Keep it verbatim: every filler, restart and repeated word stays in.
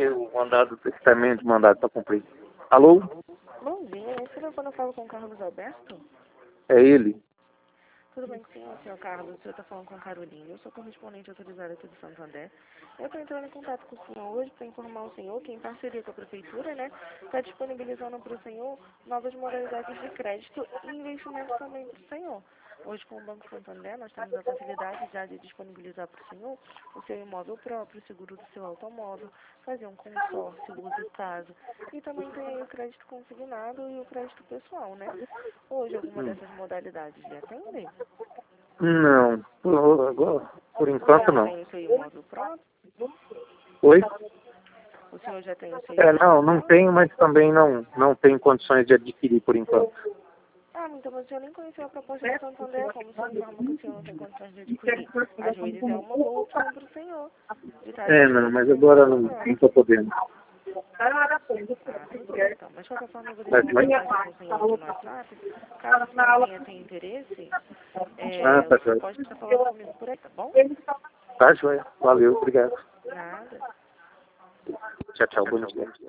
ter o mandado, testamento de mandado para cumprir. Alô? Bom dia, esse telefone eu falo com o Carlos Alberto? É ele? Tudo bem com o senhor, senhor Carlos? O senhor está falando com a Carolina, eu sou correspondente autorizada aqui do Santander. Eu estou entrando em contato com o senhor hoje para informar o senhor que, em parceria com a Prefeitura, né, está disponibilizando para o senhor novas modalidades de crédito e investimento também para o senhor. Hoje, com o Banco Santander, nós temos a facilidade já de disponibilizar para o senhor o seu imóvel próprio, o seguro do seu automóvel, fazer um consórcio, uso casa, e também tem aí o crédito consignado e o crédito pessoal, né? Hoje, alguma Hum. dessas modalidades lhe atendem? Não, por, agora, por enquanto Já não. tem o seu imóvel próprio? Oi? O senhor já tem o seu É, imóvel não, não próprio? tenho, mas também não, não tenho condições de adquirir por enquanto. Ah, então mas o senhor nem conheceu a proposta do Santander, como o senhor informa que o senhor não tem condições de adquirir. Às vezes é uma boa opção para o senhor, de estar É, não, adquirindo o mas seu agora imóvel não próprio. estou podendo. Ah, tudo bem então. Mas de qualquer forma eu vou Tá deixar uma joia? mensagem para o senhor aqui no WhatsApp. Caso o senhor venha ter interesse, Ah, é, tá o senhor joia. pode estar falando comigo por aí, tá bom? Tá joia. Valeu, obrigado. Nada. Tchau, tchau, bom dia.